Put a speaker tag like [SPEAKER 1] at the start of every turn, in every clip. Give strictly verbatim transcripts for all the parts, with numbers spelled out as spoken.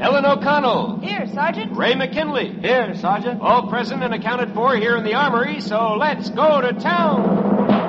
[SPEAKER 1] Helen O'Connell.
[SPEAKER 2] Here, Sergeant.
[SPEAKER 1] Ray McKinley.
[SPEAKER 3] Here, Sergeant.
[SPEAKER 1] All present and accounted for here in the Armory, so let's go to town.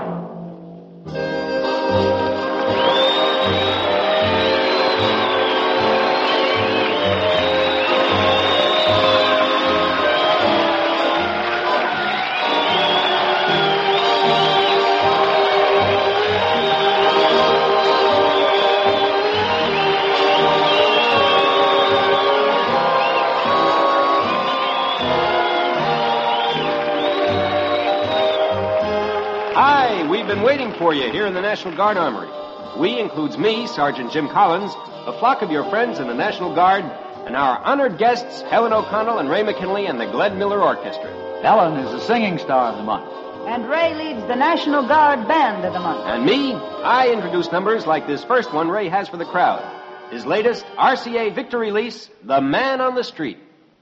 [SPEAKER 1] Waiting for you here in the National Guard Armory. We includes me, Sergeant Jim Collins, a flock of your friends in the National Guard, and our honored guests, Helen O'Connell and Ray McKinley and the Glenn Miller Orchestra.
[SPEAKER 3] Helen is the singing star of the month.
[SPEAKER 2] And Ray leads the National Guard Band of the month.
[SPEAKER 1] And me, I introduce numbers like this first one Ray has for the crowd. His latest R C A victory release, The Man on the Street.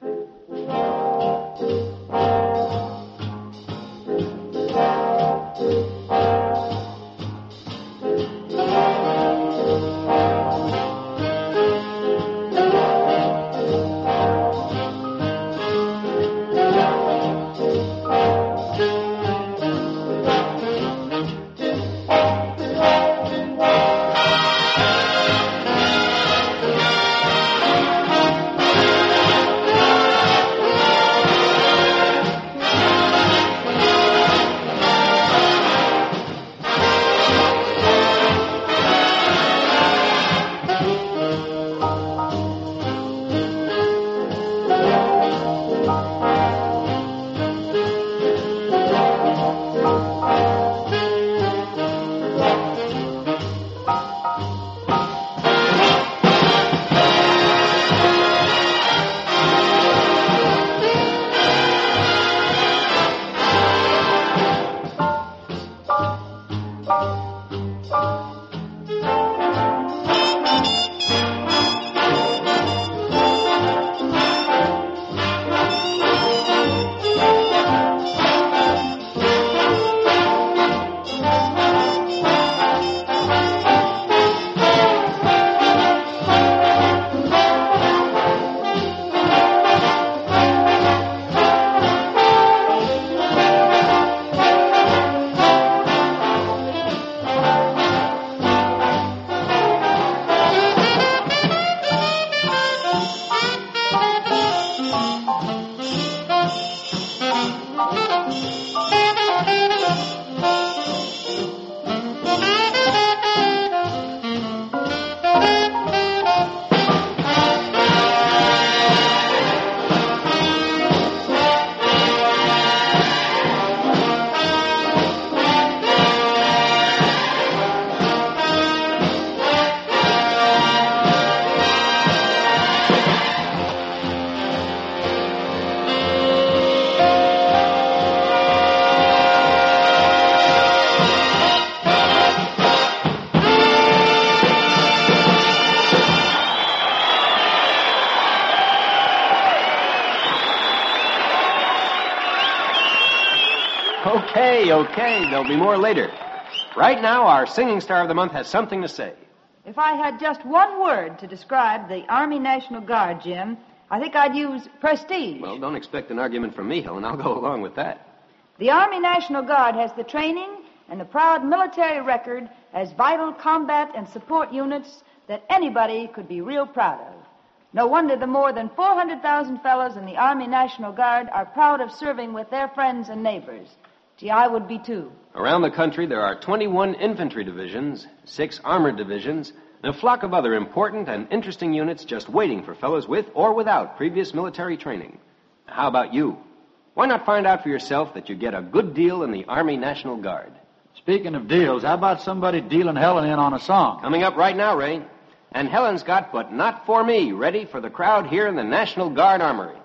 [SPEAKER 1] Okay, okay. There'll be more later. Right now, our singing star of the month has something to say.
[SPEAKER 2] If I had just one word to describe the Army National Guard, Jim, I think I'd use prestige.
[SPEAKER 1] Well, don't expect an argument from me, Helen. I'll go along with that.
[SPEAKER 2] The Army National Guard has the training and the proud military record as vital combat and support units that anybody could be real proud of. No wonder the more than four hundred thousand fellows in the Army National Guard are proud of serving with their friends and neighbors. Gee, I would be too.
[SPEAKER 1] Around the country, there are twenty-one infantry divisions, six armored divisions, and a flock of other important and interesting units just waiting for fellows with or without previous military training. How about you? Why not find out for yourself that you get a good deal in the Army National Guard?
[SPEAKER 3] Speaking of deals, how about somebody dealing Helen in on a song?
[SPEAKER 1] Coming up right now, Ray. And Helen's got But Not For Me ready for the crowd here in the National Guard Armory.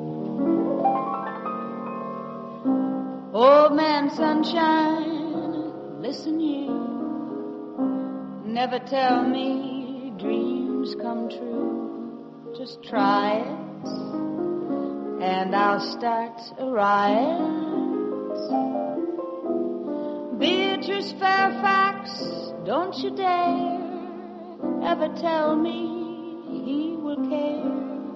[SPEAKER 2] Old man sunshine, listen you. Never tell me dreams come true. Just try it, and I'll start a riot. Beatrice Fairfax, don't you dare ever tell me he will care.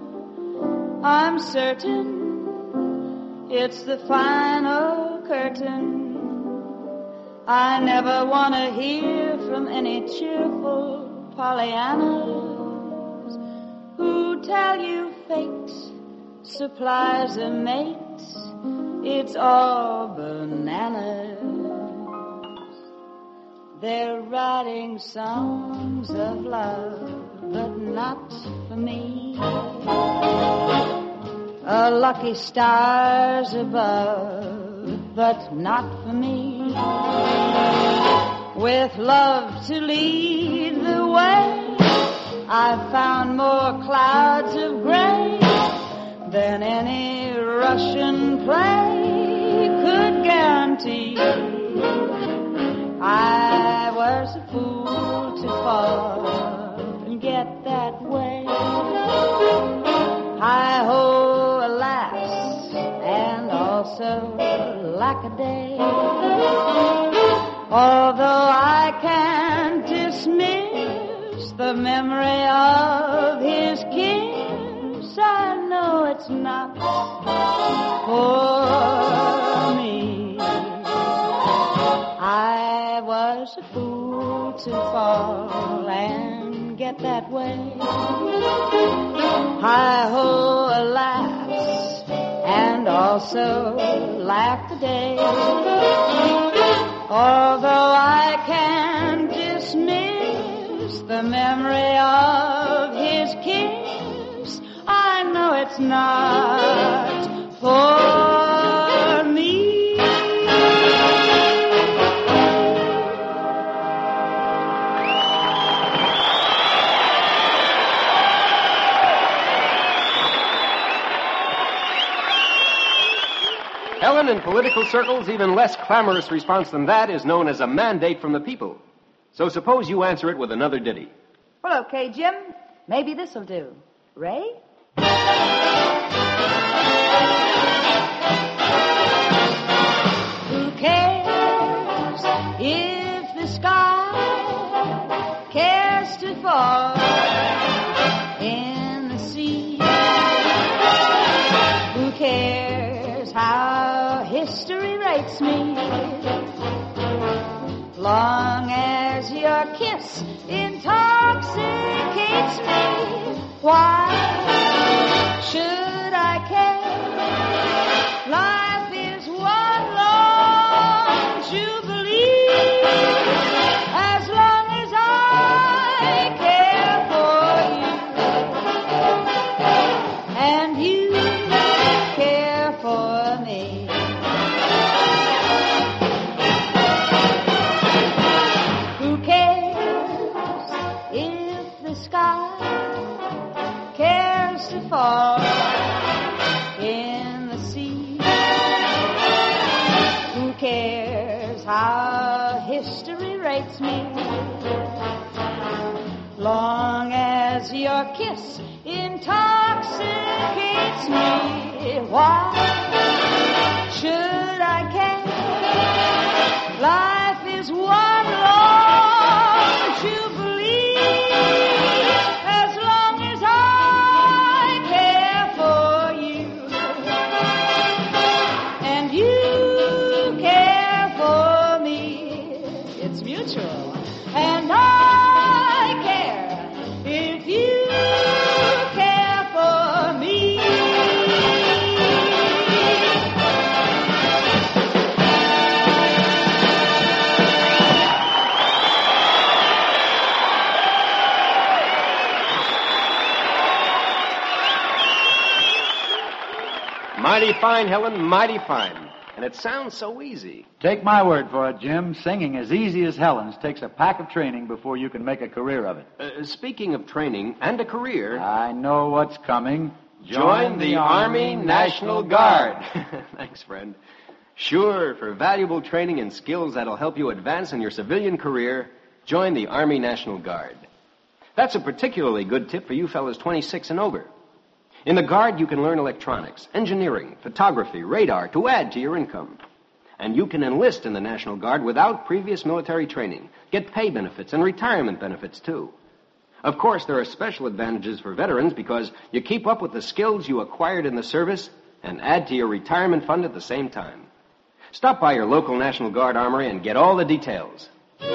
[SPEAKER 4] I'm certain it's the final curtain. I never want to hear from any cheerful Pollyannas who tell you fate supplies a mate. It's all bananas. They're writing songs of love, but not for me. A lucky stars above, but not for me. With love to lead the way, I've found more clouds of gray than any Russian play could guarantee. I was a fool to fall and get that way. Hi-ho, alas, and also lack-a-day. Although I can't dismiss the memory of his kiss, I know it's not for me. I was a fool to fall and get that way. Hi-ho, alas, and also laugh today. Although I can dismiss the memory of his kiss, I know it's not for me.
[SPEAKER 1] Helen, in political circles, even less clamorous response than that is known as a mandate from the people. So suppose you answer it with another ditty.
[SPEAKER 2] Well, okay, Jim. Maybe this'll do. Ray?
[SPEAKER 4] Who cares if the sky cares to fall in the sea? Who cares how history rates me? Long as your kiss intoxicates me, why should I care? Life is one long jubilee. As long as I care for you, and you care for me. Who cares if the sky cares to fall in the sea? Who cares how history rates me? Long as your kiss intoxicates me, why should I care? Life is one long jubilee. As long as I care for you, and you care for me, it's mutual. And I care if you care for me.
[SPEAKER 1] Mighty fine, Helen, mighty fine. And it sounds so easy.
[SPEAKER 3] Take my word for it, Jim. Singing as easy as Helen's takes a pack of training before you can make a career of it.
[SPEAKER 1] Uh, speaking of training and a career...
[SPEAKER 3] I know what's coming.
[SPEAKER 1] Join the Army National Guard. Thanks, friend. Sure, for valuable training and skills that'll help you advance in your civilian career, join the Army National Guard. That's a particularly good tip for you fellas twenty-six and over. In the Guard, you can learn electronics, engineering, photography, radar to add to your income. And you can enlist in the National Guard without previous military training, get pay benefits and retirement benefits, too. Of course, there are special advantages for veterans because you keep up with the skills you acquired in the service and add to your retirement fund at the same time. Stop by your local National Guard armory and get all the details.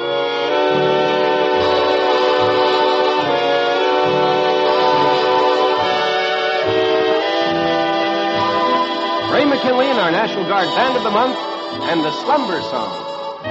[SPEAKER 1] Ray McKinley and our National Guard Band of the Month and the Slumber Song.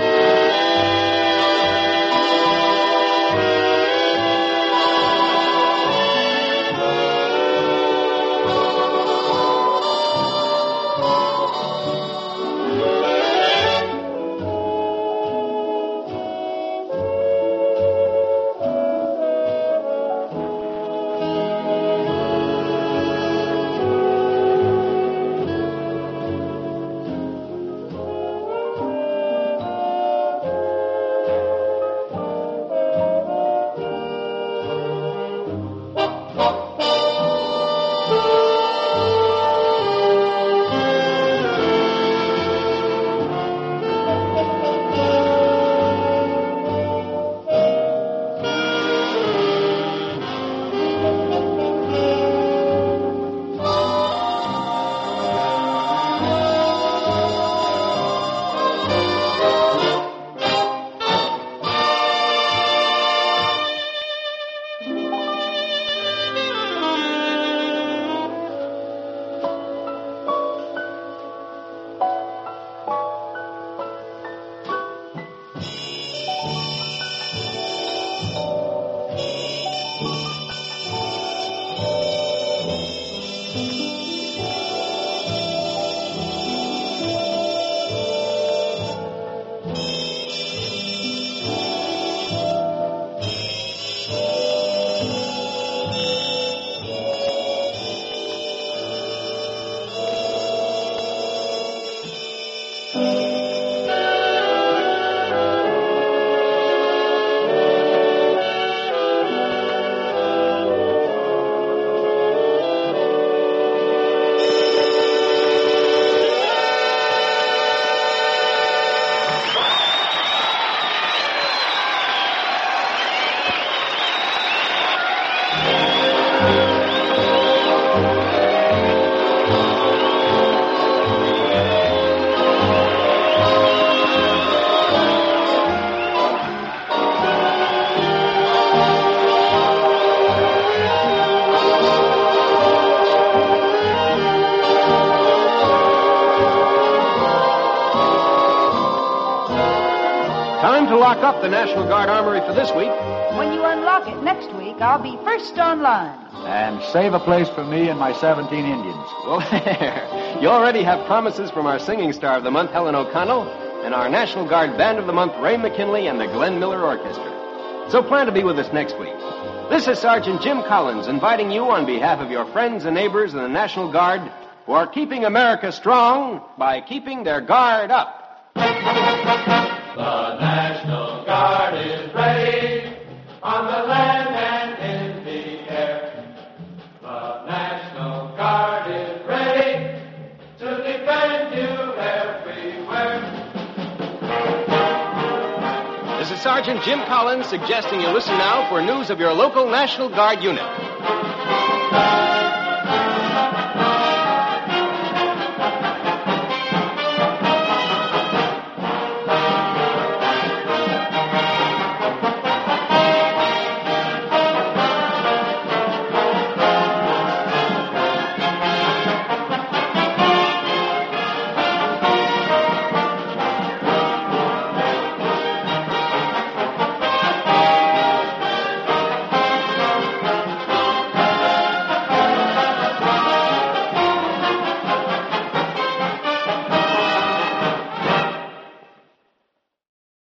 [SPEAKER 1] Time to lock up the National Guard Armory for this week.
[SPEAKER 2] When you unlock it next week, I'll be first on line.
[SPEAKER 3] And save a place for me and my seventeen Indians.
[SPEAKER 1] Well, there. You already have promises from our singing star of the month, Helen O'Connell, and our National Guard Band of the Month, Ray McKinley, and the Glenn Miller Orchestra. So plan to be with us next week. This is Sergeant Jim Collins inviting you on behalf of your friends and neighbors in the National Guard who are keeping America strong by keeping their guard up.
[SPEAKER 5] The National Guard is ready on the land and in the air. The National Guard is ready to defend you everywhere.
[SPEAKER 1] This is Sergeant Jim Collins suggesting you listen now for news of your local National Guard unit.